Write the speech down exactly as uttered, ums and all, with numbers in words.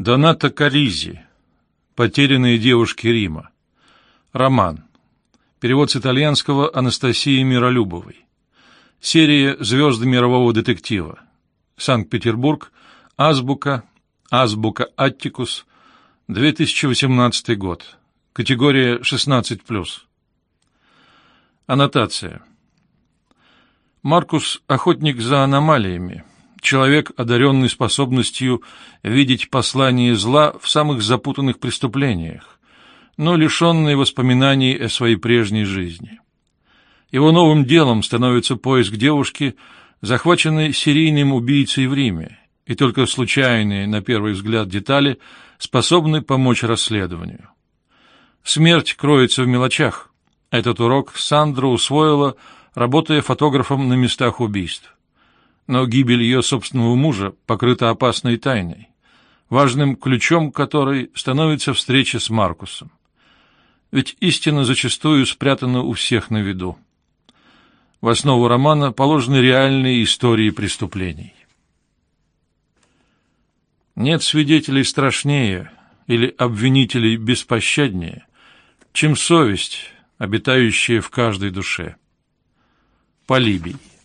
Доната Каризи. Потерянные девушки Рима. Роман. Перевод с итальянского Анастасии Миролюбовой. Серия «Звезды мирового детектива». Санкт-Петербург. Азбука. Азбука Аттикус. две тысячи восемнадцатый год. Категория шестнадцать плюс. Аннотация. Маркус — охотник за аномалиями, человек, одаренный способностью видеть послание зла в самых запутанных преступлениях, но лишенный воспоминаний о своей прежней жизни. Его новым делом становится поиск девушки, захваченной серийным убийцей в Риме, и только случайные, на первый взгляд, детали способны помочь расследованию. Смерть кроется в мелочах. Этот урок Сандра усвоила, работая фотографом на местах убийств. Но гибель ее собственного мужа покрыта опасной тайной, важным ключом которой становится встреча с Маркусом. Ведь истина зачастую спрятана у всех на виду. В основу романа положены реальные истории преступлений. Нет свидетелей страшнее или обвинителей беспощаднее, чем совесть, обитающая в каждой душе. Полибий.